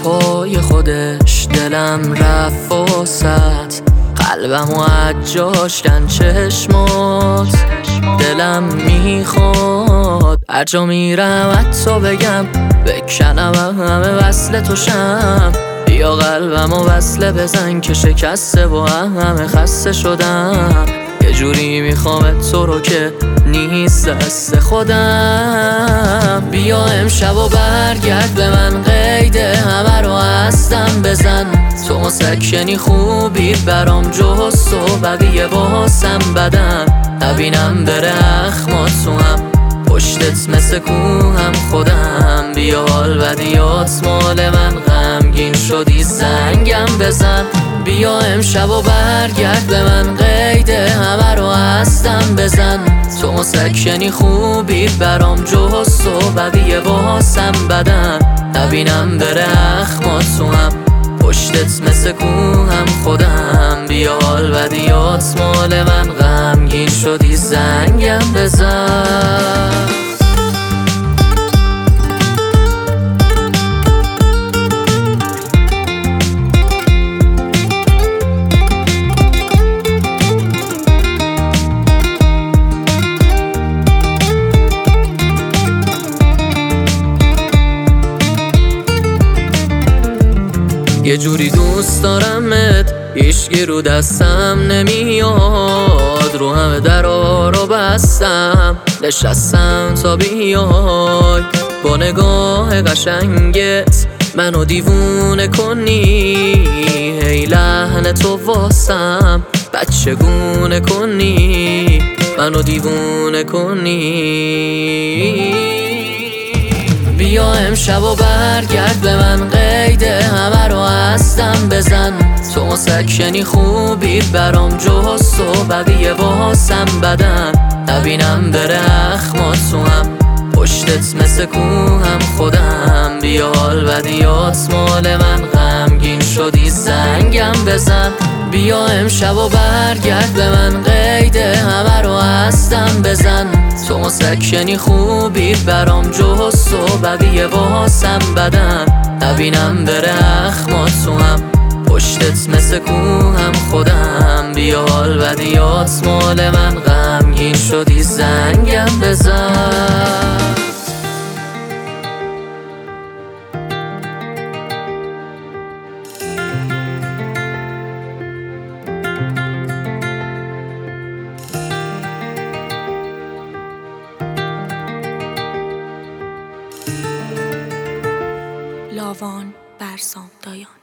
پای خودش دلم رفت وسط، قلبم و عجاش کن چشمات. دلم میخواد هر جا میرم حتی بگم بکنم همه وصل توشم. یا قلبم و وصله بزن که شکسته و همه خسته شدم. یه جوری میخوام تو رو که نیست دست خودم. بیا امشب و برگرد به من، قید همه رو هستم بزن. تو مسکنی خوبی برام جز تو بقیه واسم بدن. نبینم بره اخمات تو هم پشتت مثل کوهم خودم. بیا حال بدیات مال من، غمگین شدی زنگم بزن. بیا امشب و برگرد به من، قید همه رو هستم بزن. تو مسکنی خوبی برام جز تو بقیه واسم بدن. نبینم بره اخمات تو هم پشتت مثل کوهم خودم. بیا حال بدیات مال من، غمگین شدی زنگم بزن. یه جوری دوست دارمت هیچگی رو دستم نمیاد. رو همه درا رو بستم نشستم تا بیای. با نگاه قشنگت منو دیوونه کنی. هی لحن تو واسم بچه گونه کنی. منو دیوونه کنی. بیا امشب و برگرد به من، قید همه رو هستم بزن. تو مسکنی خوبی برام جز تو بقیه واسم بدن. نبینم بره اخمات تو هم پشتت مثل کوهم خودم. بیا حال بدیات مال من، غمگین شدی زنگم بزن. بیا امشب و برگرد به من، قید همه رو هستم بزن. تو مسکنی خوبی برام جز تو بقیه واسم بدن. نبینم بره اخمات تو هم پشتت مثل کوهم خودم. بیا حال بدیات مال من، غمگین شدی زنگم بزن. لاوان برسام دایان.